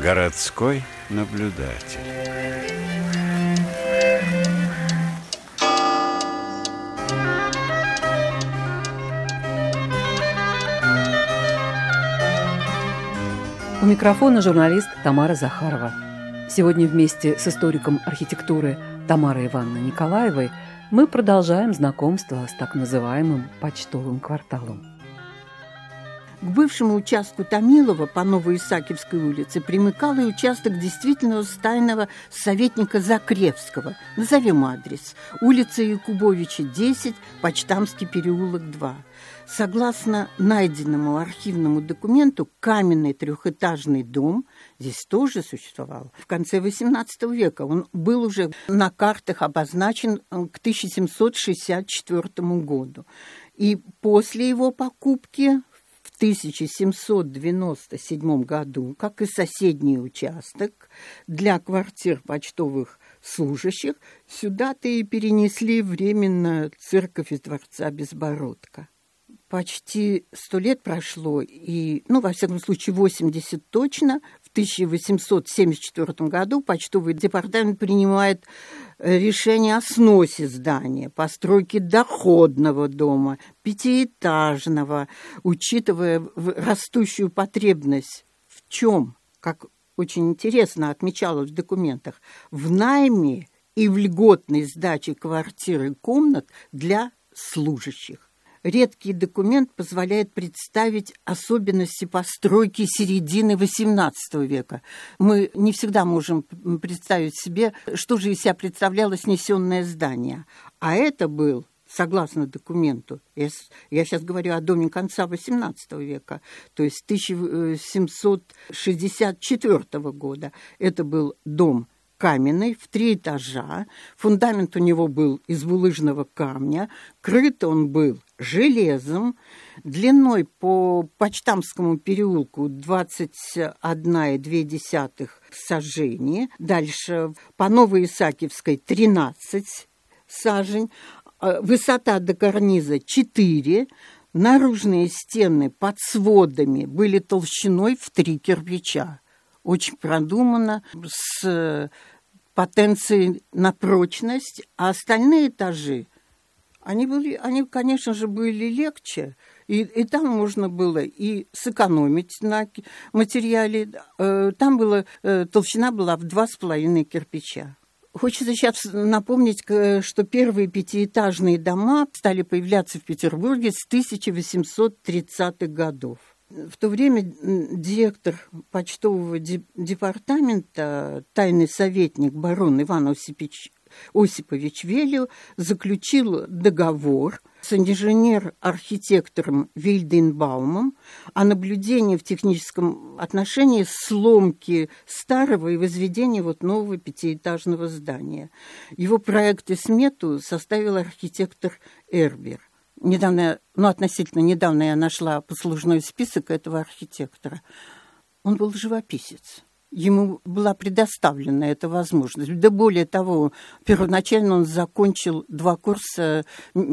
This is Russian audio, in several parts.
Городской наблюдатель. У микрофона журналист Тамара Захарова. Сегодня вместе с историком архитектуры Тамарой Ивановной Николаевой мы продолжаем знакомство с так называемым почтовым кварталом. К бывшему участку Томилова по Новоисакиевской улице примыкал и участок действительного стайного советника Закревского. Назовем адрес. Улица Якубовича, 10, Почтамский переулок, 2. Согласно найденному архивному документу, каменный трехэтажный дом здесь тоже существовал. В конце XVIII века он был уже на картах обозначен к 1764 году. И после его покупки в 1797 году, как и соседний участок, для квартир почтовых служащих сюда-то и перенесли временно церковь из дворца Безбородко. Почти 100 лет прошло, и, во всяком случае, 80 точно. В 1874 году почтовый департамент принимает решение о сносе здания, постройке доходного дома, пятиэтажного, учитывая растущую потребность в чем, как очень интересно отмечалось в документах, в найме и в льготной сдаче квартир и комнат для служащих. Редкий документ позволяет представить особенности постройки середины XVIII века. Мы не всегда можем представить себе, что же из себя представляло снесенное здание. А это был, согласно документу, я сейчас говорю о доме конца XVIII века, то есть 1764 года, это был дом каменный, в 3 этажа. Фундамент у него был из булыжного камня. Крыт он был железом. Длиной по Почтамскому переулку 21,2 сажени. Дальше по Новоисакиевской 13 сажень. Высота до карниза 4. Наружные стены под сводами были толщиной в 3 кирпича. Очень продумано, с потенцией на прочность, а остальные этажи, они, конечно же, были легче, и там можно было и сэкономить на материале. Там толщина была в 2,5 кирпича. Хочется сейчас напомнить, что первые пятиэтажные дома стали появляться в Петербурге с 1830-х годов. В то время директор почтового департамента, тайный советник барон Иван Осипович Велио, заключил договор с инженер-архитектором Вильденбаумом о наблюдении в техническом отношении сломки старого и возведения нового пятиэтажного здания. Его проект и смету составил архитектор Эрбер. Относительно недавно я нашла послужной список этого архитектора. Он был живописец. Ему была предоставлена эта возможность. Да более того, первоначально он закончил 2 курса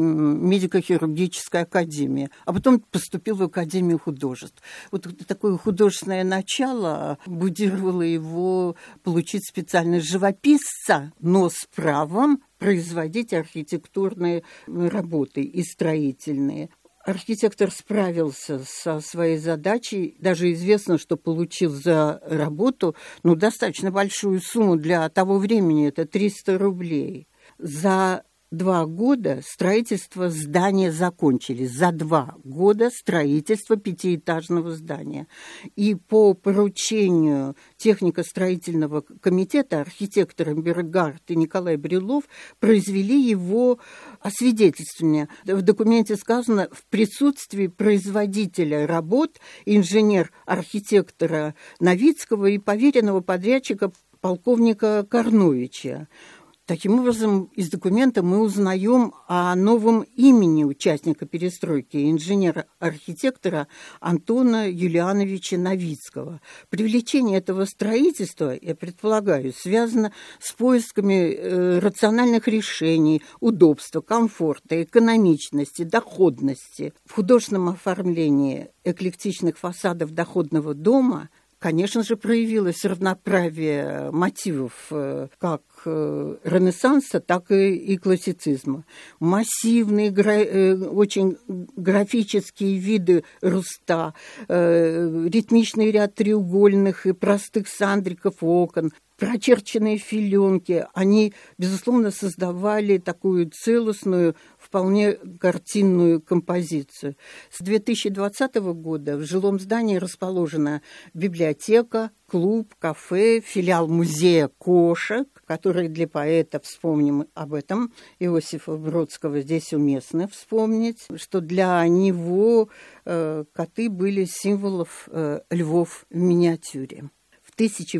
медико-хирургической академии, а потом поступил в Академию художеств. Такое художественное начало будировало его получить специальность живописца, но с правом производить архитектурные работы и строительные. Архитектор справился со своей задачей. Даже известно, что получил за работу достаточно большую сумму для того времени. Это 300 рублей. За 2 года строительство здания закончили. За 2 года строительство пятиэтажного здания. И по поручению технико-строительного комитета архитекторы Бергард и Николай Брюлов произвели его освидетельствование. В документе сказано: в присутствии производителя работ, инженер-архитектора Новицкого и поверенного подрядчика полковника Корновича. Таким образом, из документа мы узнаем о новом имени участника перестройки, инженера-архитектора Антона Юлиановича Новицкого. Привлечение этого строительства, я предполагаю, связано с поисками рациональных решений, удобства, комфорта, экономичности, доходности. В художественном оформлении эклектичных фасадов доходного дома Конечно же, проявилось равноправие мотивов как Ренессанса, так и классицизма. Массивные, очень графические виды руста, ритмичный ряд треугольных и простых сандриков окон, прочерченные филенки, они, безусловно, создавали такую целостную, вполне картинную композицию. С 2020 года в жилом здании расположена библиотека, клуб, кафе, филиал музея кошек, который для поэта, вспомним об этом, Иосифа Бродского, здесь уместно вспомнить, что для него коты были символом львов в миниатюре. В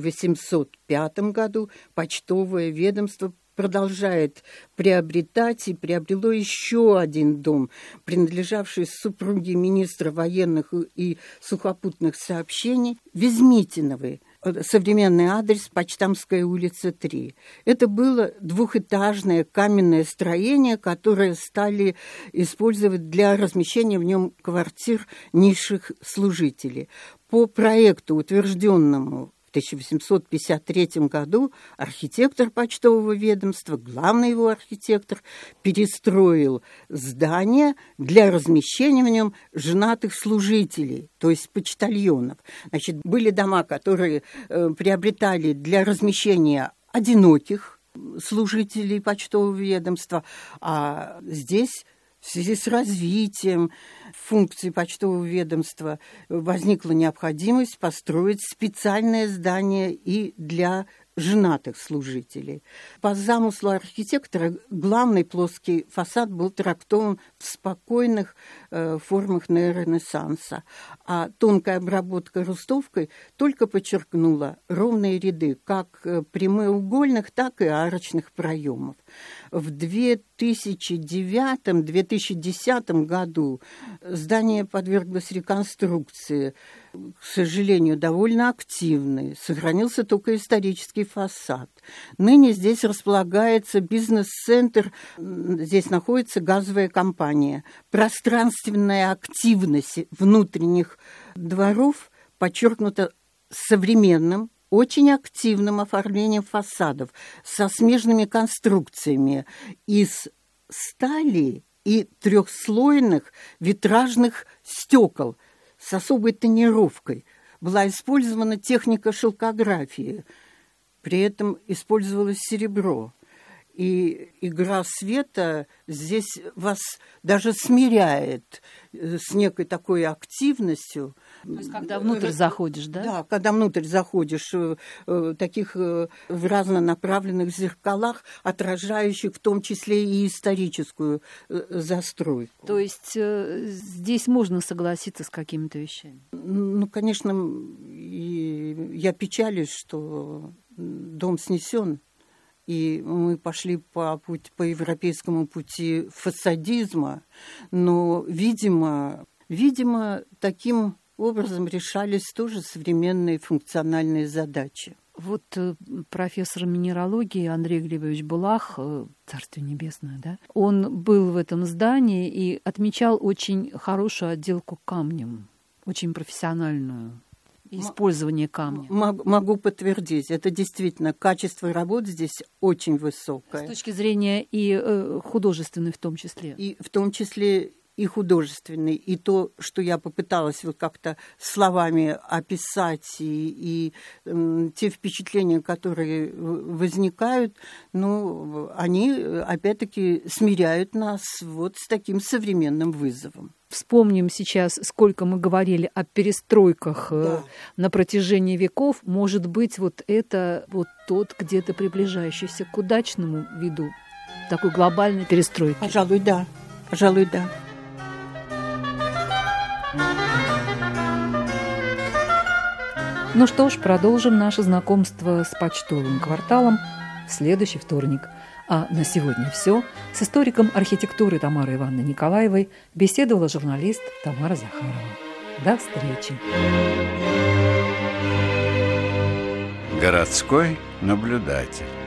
1805 году почтовое ведомство продолжает приобретать и приобрело еще один дом, принадлежавший супруге министра военных и сухопутных сообщений Везмитиновой. Современный адрес – Почтамская улица, 3. Это было двухэтажное каменное строение, которое стали использовать для размещения в нем квартир низших служителей. По проекту, утвержденному в 1853 году, архитектор почтового ведомства, главный его архитектор, перестроил здание для размещения в нем женатых служителей, то есть почтальонов. Значит, были дома, которые приобретали для размещения одиноких служителей почтового ведомства, а здесь в связи с развитием функций почтового ведомства возникла необходимость построить специальное здание и для женатых служителей. По замыслу архитектора главный плоский фасад был трактован в спокойных формах неоренессанса, а тонкая обработка рустовкой только подчеркнула ровные ряды как прямоугольных, так и арочных проемов. В 2009-2010 году здание подверглось реконструкции, к сожалению, довольно активной. Сохранился только исторический фасад. Ныне здесь располагается бизнес-центр, здесь находится газовая компания. Пространственная активность внутренних дворов подчеркнута современным, очень активным оформлением фасадов со смежными конструкциями из стали и трехслойных витражных стекол с особой тонировкой. Была использована техника шелкографии, при этом использовалось серебро. И игра света здесь вас даже смиряет с некой такой активностью. То есть, когда внутрь заходишь, да? Да, когда внутрь заходишь, таких в разнонаправленных зеркалах, отражающих в том числе и историческую застройку. То есть здесь можно согласиться с какими-то вещами? Ну, конечно, я печалюсь, что дом снесен. И мы пошли по европейскому пути фасадизма, но, видимо, таким образом решались тоже современные функциональные задачи. Вот профессор минералогии Андрей Глебович Булах, Царствие Небесное, да, он был в этом здании и отмечал очень хорошую отделку камнем, очень профессиональную. Использование камня. Могу подтвердить. Это действительно качество работ здесь очень высокое. С точки зрения и художественной в том числе. И в том числе и художественный, и то, что я попыталась вот как-то словами описать, и те впечатления, которые возникают, ну, они, опять-таки, смиряют нас вот с таким современным вызовом. Вспомним сейчас, сколько мы говорили о перестройках на протяжении веков. Может быть, вот это вот тот где-то приближающийся к удачному виду такой глобальной перестройки. Пожалуй, да. Пожалуй, да. Ну что ж, продолжим наше знакомство с почтовым кварталом в следующий вторник. А на сегодня все. С историком архитектуры Тамарой Ивановной Николаевой беседовала журналист Тамара Захарова. До встречи. Городской наблюдатель.